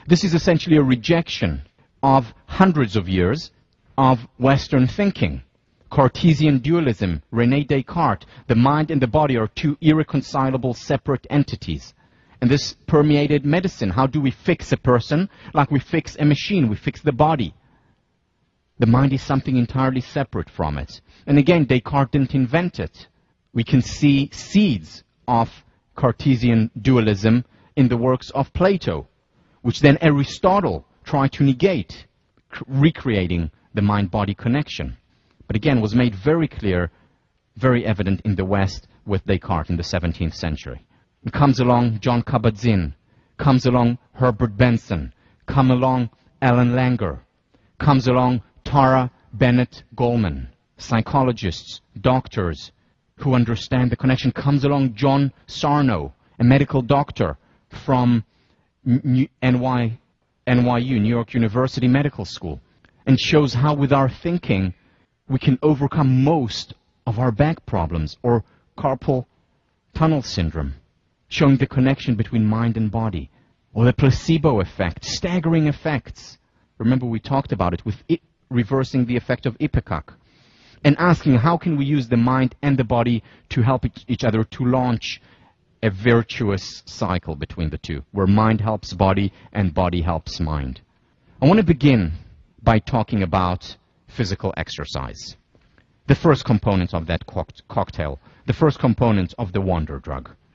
This is essentially a rejection of hundreds of years of Western thinking. Cartesian dualism, René Descartes, the mind and the body are two irreconcilable separate entities. And this permeated medicine. How do we fix a person? Like we fix a machine, we fix the body. The mind is something entirely separate from it. And again, Descartes didn't invent it. We can see seeds of Cartesian dualism in the works of Plato, which then Aristotle tried to negate, recreating the mind-body connection. But again, was made very clear, very evident in the West with Descartes in the 17th century. And comes along John Kabat-Zinn, comes along Herbert Benson, come along Alan Langer, comes along Tara Bennett Goldman, psychologists, doctors who understand the connection, comes along John Sarno, a medical doctor from NYU, New York University Medical School, and shows how with our thinking we can overcome most of our back problems or carpal tunnel syndrome, showing the connection between mind and body, or the placebo effect, staggering effects. Remember we talked about it with reversing the effect of Ipecac, and asking how can we use the mind and the body to help each other to launch a virtuous cycle between the two, where mind helps body and body helps mind. I want to begin by talking about physical exercise. The first component of that cocktail, the first component of the wonder drug.